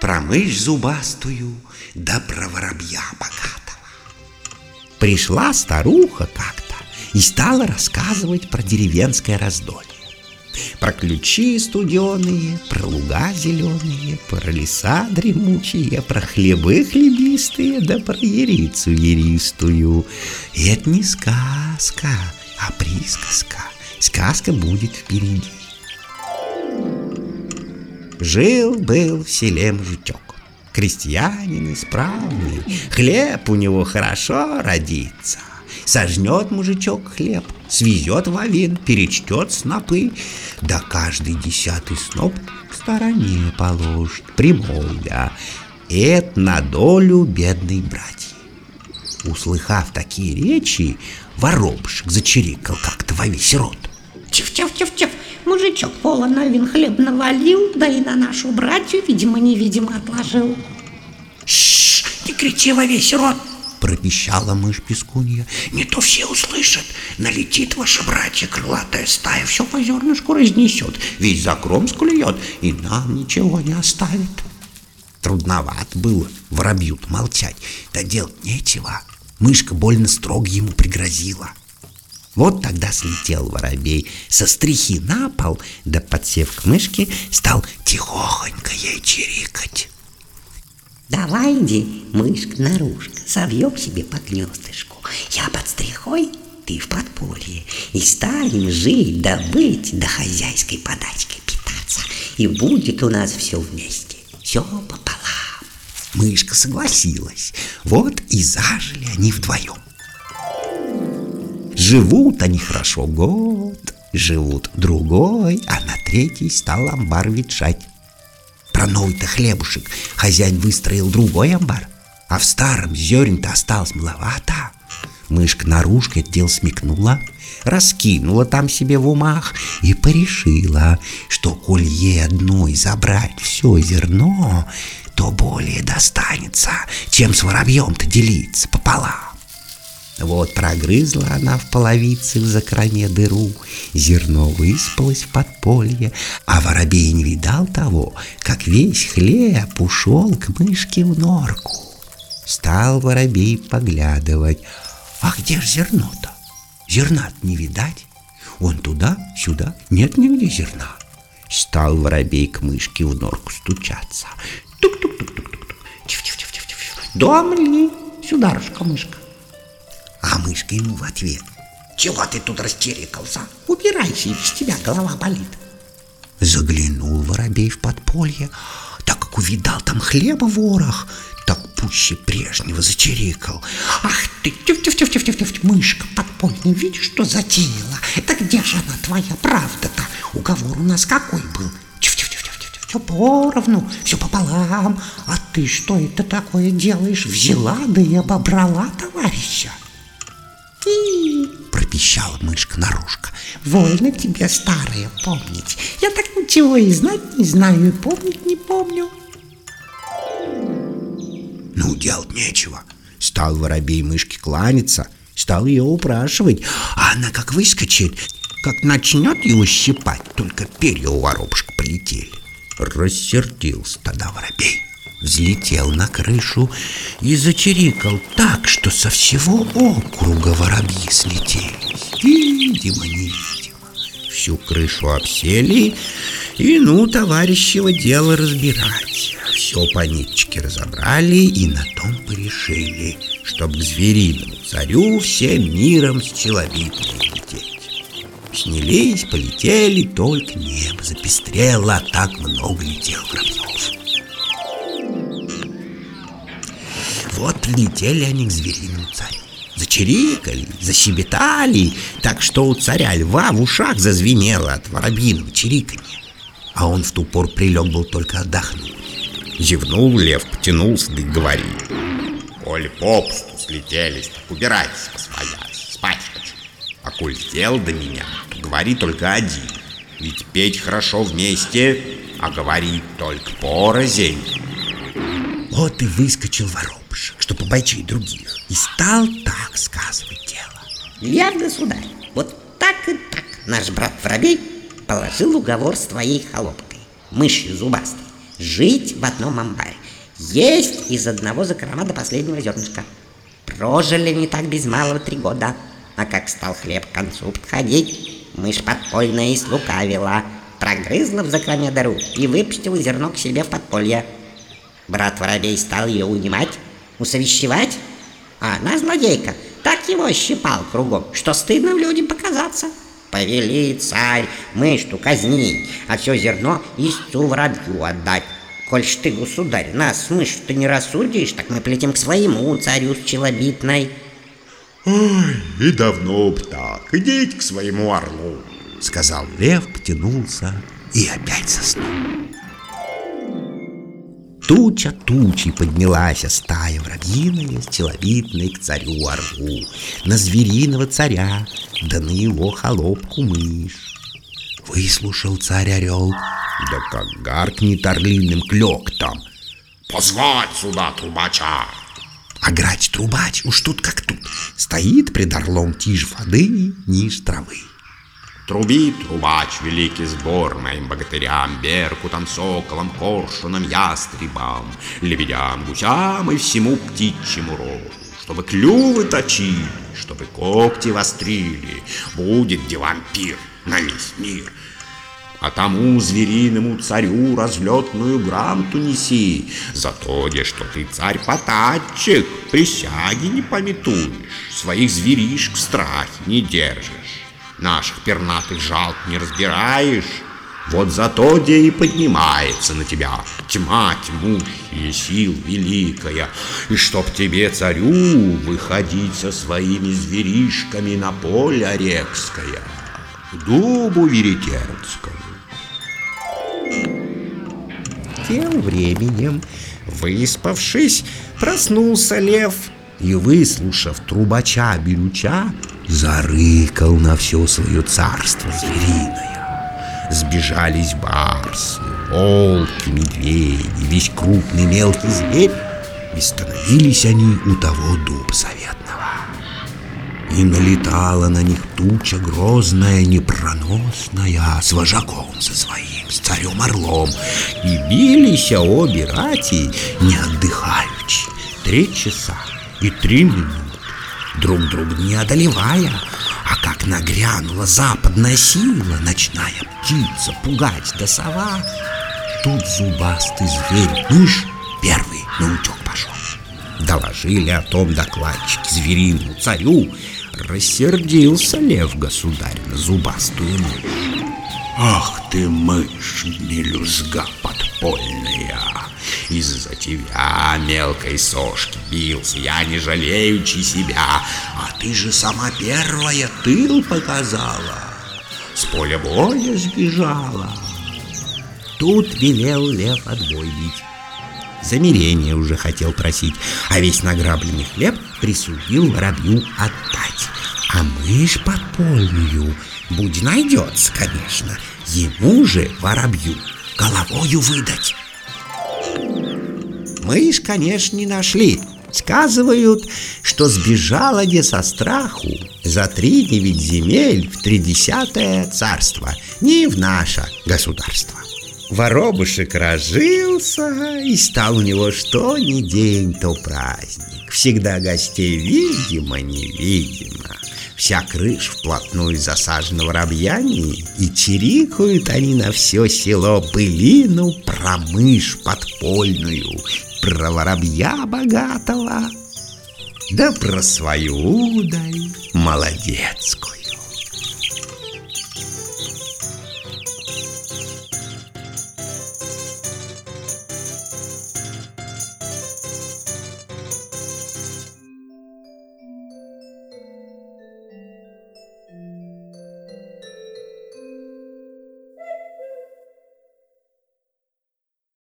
про мышь зубастую, да про воробья богатого. Пришла старуха как-то и стала рассказывать про деревенское раздолье. Про ключи студеные, про луга зеленые, про леса дремучие, про хлебы хлебистые, да про ярицу яристую. И это не сказка, а присказка. Сказка будет впереди. Жил-был в селе мужичок, крестьянин исправный, хлеб у него хорошо родится. Сожнет мужичок хлеб, свезет в овен, перечтет снопы, да каждый 10-й сноп к стороне положит, примолвя: это на долю бедной братьи. Услыхав такие речи, воробушек зачирикал как-то во весь рот: Тиф-тиф-тиф-тиф, мужичок полон овен хлеб навалил, да и на нашу братью, видимо-невидимо, отложил. Шш, не кричи во весь рот, пропищала мышь Пискунья. не то все услышат. Налетит ваша братья, крылатая стая, все по зернышку разнесет, Весь закром склюет и нам ничего не оставит. Трудновато было воробью-то молчать, да делать нечего. Мышка больно строго ему пригрозила. Вот тогда слетел воробей со стрихи на пол, да, подсев к мышке, стал тихохонько ей чирикать: Давай, иди, мышка, наружка, совьем себе по гнездышку. Я под стрихой, ты в подполье, и станем жить, да быть, да хозяйской подачкой питаться. И будет у нас все вместе, все пополам. Мышка согласилась. Вот и зажили они вдвоем. Живут они хорошо год, живут другой, а на третий стал амбар ветшать. Про новый-то хлебушек хозяин выстроил другой амбар, а в старом зерен-то осталось маловато. Мышка наружка это дело смекнула, раскинула там себе в умах и порешила, что коль ей одной забрать все зерно, то более достанется, чем с воробьем-то делиться пополам. Вот прогрызла она в половице в закроме дыру, зерно высыпалось в подполье, а воробей не видал того, как весь хлеб ушел к мышке в норку. Стал воробей поглядывать: а где ж зерно-то? Зерна-то не видать. Он туда-сюда, нет нигде зерна. Стал воробей к мышке в норку стучаться. Тук-тук-тук-тук-тук. Тиф-тиф-тиф-тиф. Дома ли, сударушка-мышка? А мышка ему в ответ: чего ты тут растерикался? Убирайся, без тебя голова болит. Заглянул воробей в подполье, так как увидал там хлеба ворох, так пуще прежнего зачирикал: ах ты, тиф-тиф-тиф-тиф-тиф, мышка подпольная, видишь, что затеяла? Да где же она, твоя правда-то? Уговор у нас какой был? Все поровну, все пополам. А ты что это такое делаешь? Взяла, да и обобрала товарища. пропищала мышка наружка. Вольно тебе, старая, помнить. Я так ничего и знать не знаю, и помнить не помню. Ну, делать нечего. Стал воробей мышке кланяться, стал ее упрашивать, а она как выскочит, как начнет его щипать, только перья у воробушка полетели. Рассердился тогда воробей, взлетел на крышу и зачирикал так, что со всего округа воробьи слетелись. Видимо-невидимо. Всю крышу обсели, и ну товарищево дело разбирать. Все по ниточке разобрали и на том порешили, чтоб к звериному царю всем миром с челобитной лететь. Снялись, полетели, только небо запестрело, а так много летел воробьев. Вот прилетели они к звериному царю, зачирикали, защебетали, так что у царя льва в ушах зазвенело от воробьиного чириканья. А он в ту пору прилег был только отдохнуть. Зевнул лев, потянулся, да и говорит: коли попусту слетелись, так убирайтесь посвоясь, спать хочу. А коль дел до меня, то говори только один. Ведь петь хорошо вместе, а говорить только порознь. Вот и выскочил воробушек, чтоб обойти других, и стал так сказывать дело. Лев, государь, вот так и так наш брат Воробей положил уговор с твоей холопкой, мышью зубастой, жить в одном амбаре. Есть из одного закрома до последнего зернышка. Прожили не так без малого 3 года. А как стал хлеб к концу подходить, мышь подпольная и слукавила, прогрызла в закроме дыру и выпустила зерно к себе в подполье. Брат воробей стал ее унимать, усовещевать, а она, злодейка, так его щипал кругом, что стыдно в людям показаться. Повели царь мышь-ту казнить, а все зерно истцу воробью отдать. Коль ж ты, государь, нас, мышь-то, не рассудишь, так мы полетим к своему царю с челобитной. Ой, и давно б так, идите к своему орлу, сказал лев, потянулся и опять заснул. Туча тучей поднялась, стая воробьиная с челобитной к царю-орлу, на звериного царя, да на его холопку мышь. Выслушал царь-орел, да как гаркнет орлиным клёктом: позвать сюда трубача. А грач трубач уж тут как тут, стоит пред орлом тишь воды, ниж травы. Труби, трубач, великий сбор моим богатырям, беркутам, соколам, коршунам, ястребам, лебедям, гусям и всему птичьему роду, чтобы клювы точили, чтобы когти вострили, будет где вампир на весь мир. А тому звериному царю разлетную грамоту неси, за то, что ты царь-потатчик, присяги не пометуешь, своих зверишек в страхе не держишь, наших пернатых жалк не разбираешь. Вот за то, где и поднимается на тебя тьма тьмущая, сил великая, и чтоб тебе, царю, выходить со своими зверишками на поле Орекское, к дубу Веретенскому. Тем временем, выспавшись, проснулся лев и, выслушав трубача-берюча, зарыкал на все свое царство звериное. Сбежались барсы, волки, медведи, весь крупный мелкий зверь, и становились они у того дуба заветного. И налетала на них туча грозная, непроносная, с вожаком со своим, с царем-орлом, и бились обе рати, не отдыхаючи, 3 часа и 3 минуты, друг друга не одолевая. А как нагрянула западная сила, ночная птица, пугать да сова, тут зубастый зверь мышь первый наутек пошел. Доложили о том докладчики звериному царю. Рассердился лев-государь на зубастую мышь. Ах ты, мышь, мелюзга подпольная! Из-за тебя, мелкой сошки, бился я, не жалеючи себя, а ты же сама первая тыл показала, с поля боя сбежала. Тут велел лев отбой бить. Замирение уже хотел просить, а весь награбленный хлеб присудил воробью отдать. А мышь подпольную, будь найдется, конечно, ему же, воробью, головою выдать. Мышь, конечно, не нашли. Сказывают, что сбежала где со страху за 3-9 земель в 30-е царство, не в наше государство. Воробушек разжился, и стал у него что ни день, то праздник. Всегда гостей видимо-невидимо. Вся крыша вплотную засажена воробьями, и чирикают они на все село былину про мышь подпольную, про воробья богатого, да про свою удаль молодецкую.